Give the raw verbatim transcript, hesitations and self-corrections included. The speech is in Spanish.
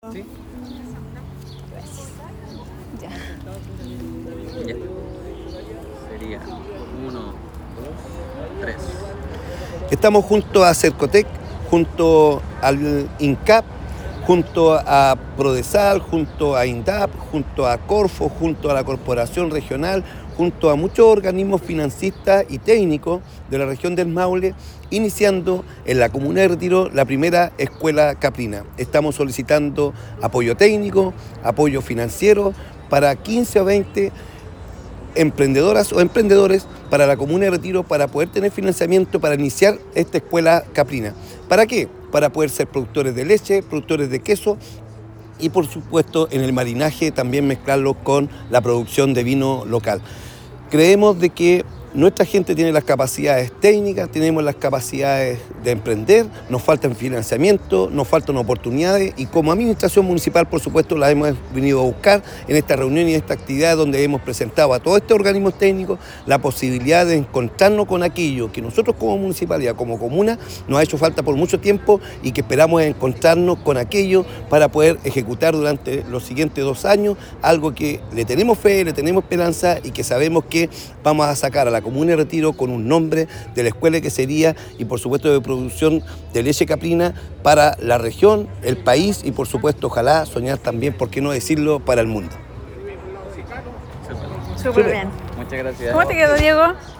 ¿Sí? Gracias. Ya. Ya. Sería uno, dos, tres. Estamos junto a Cercotec, junto al INCAP, junto a Prodesal, junto a INDAP, junto a Corfo, junto a la Corporación Regional, junto a muchos organismos financistas y técnicos de la región del Maule, iniciando en la comuna de Retiro la primera escuela caprina. Estamos solicitando apoyo técnico, apoyo financiero para quince o veinte emprendedoras o emprendedores para la comuna de Retiro para poder tener financiamiento para iniciar esta escuela caprina. ¿Para qué? Para poder ser productores de leche, productores de queso y por supuesto en el marinaje también mezclarlo con la producción de vino local. Creemos de que nuestra gente tiene las capacidades técnicas, tenemos las capacidades de emprender, nos faltan financiamiento, nos faltan oportunidades y como administración municipal, por supuesto, las hemos venido a buscar en esta reunión y en esta actividad donde hemos presentado a todos estos organismos técnicos la posibilidad de encontrarnos con aquello que nosotros como municipalidad, como comuna, nos ha hecho falta por mucho tiempo y que esperamos encontrarnos con aquello para poder ejecutar durante los siguientes dos años algo que le tenemos fe, le tenemos esperanza y que sabemos que vamos a sacar a la comuna de Retiro con un nombre de la escuela que sería y por supuesto de producción de leche caprina para la región, el país y por supuesto ojalá soñar también, por qué no decirlo, para el mundo. Súper bien. Muchas gracias. ¿Cómo te quedó, Diego?